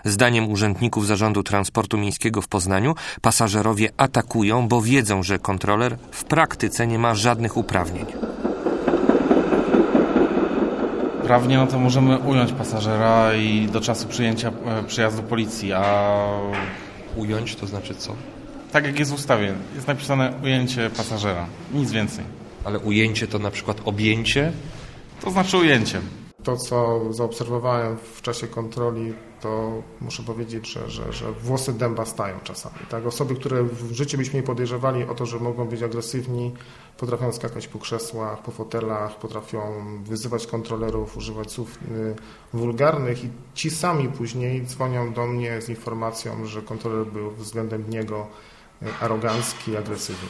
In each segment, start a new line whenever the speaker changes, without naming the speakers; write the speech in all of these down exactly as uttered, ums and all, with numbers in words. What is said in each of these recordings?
Zdaniem urzędników Zarządu Transportu Miejskiego w Poznaniu pasażerowie atakują, bo wiedzą, że kontroler w praktyce nie ma żadnych uprawnień.
Prawnie no to możemy ująć pasażera i do czasu przyjęcia przyjazdu policji, a...
Ująć to znaczy co?
Tak jak jest w ustawie, jest napisane ujęcie pasażera, nic więcej.
Ale ujęcie to na przykład objęcie?
To znaczy ujęcie.
To, co zaobserwowałem w czasie kontroli, to muszę powiedzieć, że, że, że włosy dęba stają czasami. Tak? Osoby, które w życiu byśmy nie podejrzewali o to, że mogą być agresywni, potrafią skakać po krzesłach, po fotelach, potrafią wyzywać kontrolerów, używać słów wulgarnych i ci sami później dzwonią do mnie z informacją, że kontroler był względem niego arogancki i agresywny.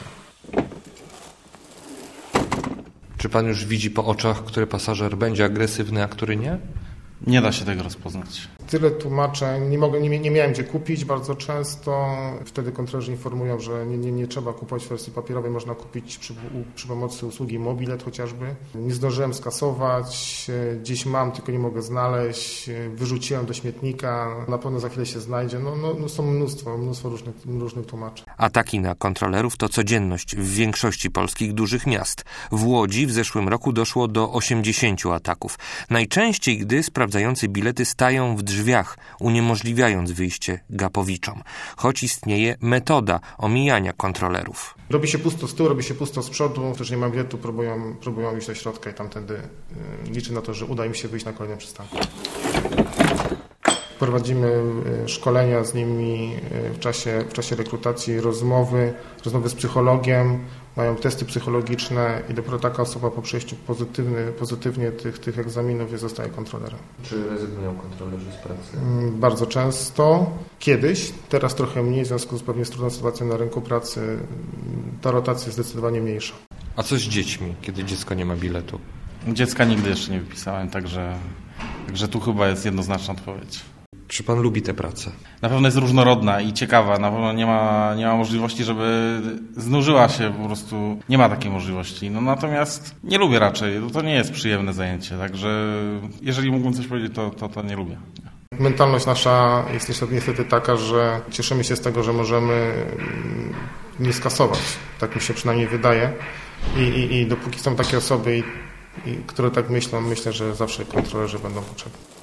Czy pan już widzi po oczach, który pasażer będzie agresywny, a który nie?
Nie da się tego rozpoznać.
Tyle tłumaczeń, nie, mogę, nie, nie miałem gdzie kupić bardzo często. Wtedy kontrolerzy informują, że nie, nie, nie trzeba kupować w wersji papierowej, można kupić przy, przy pomocy usługi Mobilet chociażby. Nie zdążyłem skasować, gdzieś mam, tylko nie mogę znaleźć, wyrzuciłem do śmietnika, na pewno za chwilę się znajdzie. No, no, no są mnóstwo, mnóstwo różnych, różnych tłumaczeń.
Ataki na kontrolerów to codzienność w większości polskich dużych miast. W Łodzi w zeszłym roku doszło do osiemdziesięciu ataków. Najczęściej, gdy sprawdzający bilety stają w drzwiach, uniemożliwiając wyjście gapowiczom. Choć istnieje metoda omijania kontrolerów.
Robi się pusto z tyłu, robi się pusto z przodu, którzy nie mają biletu, próbują, próbują iść do środka i tamtędy liczę na to, że uda im się wyjść na kolejnym przystanku. Prowadzimy szkolenia z nimi w czasie, w czasie rekrutacji, rozmowy, rozmowy z psychologiem, mają testy psychologiczne i dopiero taka osoba po przejściu pozytywny, pozytywnie tych, tych egzaminów zostaje kontrolerem.
Czy rezygnują kontrolerzy z pracy?
Bardzo często. Kiedyś, teraz trochę mniej, w związku z pewnie z trudną sytuacją na rynku pracy, ta rotacja jest zdecydowanie mniejsza.
A co z dziećmi, kiedy dziecko nie ma biletu?
Dziecka nigdy jeszcze nie wypisałem, także, także tu chyba jest jednoznaczna odpowiedź.
Czy pan lubi tę pracę?
Na pewno jest różnorodna i ciekawa. Na pewno nie ma, nie ma możliwości, żeby znużyła się po prostu. Nie ma takiej możliwości. No natomiast nie lubię raczej. To nie jest przyjemne zajęcie. Także jeżeli mógłbym coś powiedzieć, to, to, to nie lubię.
Mentalność nasza jest niestety, niestety taka, że cieszymy się z tego, że możemy nie skasować. Tak mi się przynajmniej wydaje. I, i, i dopóki są takie osoby, i, i, które tak myślą, myślę, że zawsze kontrolerzy będą potrzebni.